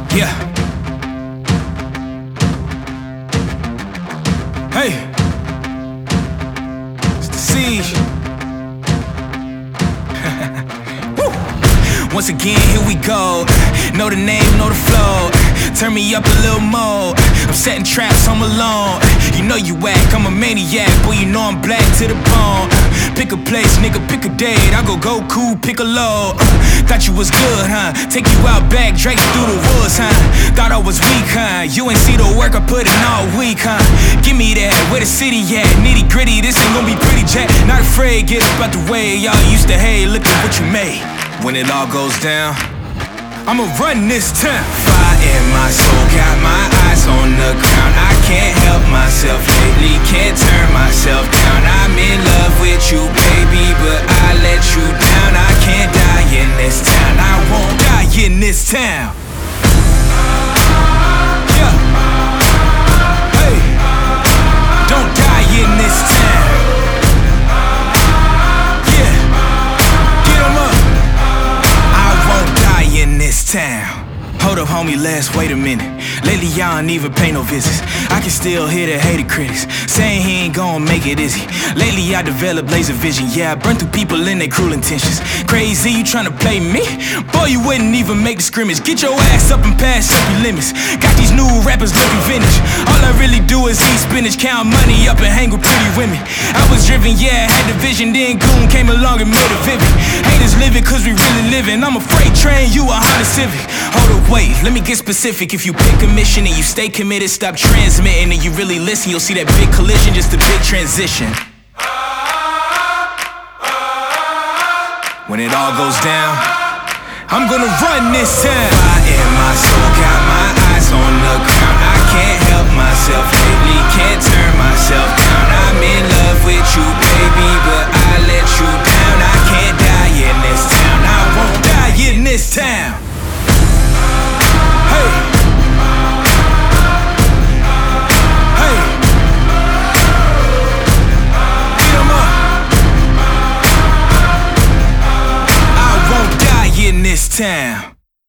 Yeah. Hey. It's the Siege. Woo. Once again, here we go. Know the name, know the flow. Turn me up a little more. I'm setting traps, I'm alone. You know you whack, I'm a maniac. Boy, you know I'm black to the bone. Pick a place, nigga, pick a date. I go cool, pick a load. Thought you was good, huh? Take you out back, Drake through the woods, huh? Thought I was weak, huh? You ain't see the work I put in all week, huh? Give me that, where the city at? Nitty gritty, this ain't gonna be pretty, Jack. Not afraid, get up out the way. Y'all used to hate, look at what you made. When it all goes down, I'ma run this town. Fire in my soul, got my eyes on the ground. I can't help myself lately, can't turn myself down. I'm in love with you, baby, but I let you down. I can't die in this town, I won't die in this town. Yeah. Hey. Don't die in this town. Yeah. Get 'em up. I won't die in this town. Hold up, homie, let's wait a minute. Lately, y'all don't even pay no visits. I can still hear the hated critics saying he ain't gon' make it, is he? Lately, I developed laser vision. Yeah, I burn through people in their cruel intentions. Crazy, you tryna play me? Boy, you wouldn't even make the scrimmage. Get your ass up and pass up your limits. Got these new rappers looking vintage. All I really do is eat spinach, count money up and hang with pretty women. I was driven, yeah, I had the vision. Then Goon came along and made it vivid. Haters living cause we really living. I'm a freight train, you a Honda Civic. Hold up, wait, let me get specific. If you pick a mission and you stay committed, stop transmitting and you really listen, you'll see that big collision, just a big transition. When it all goes down, I'm gonna run this town. Fire in my soul, got my eyes on the ground. I can't help myself lately, can't turn myself down. I'm in love with you, baby, but I let you down. I can't die in this town, I won't die in this town.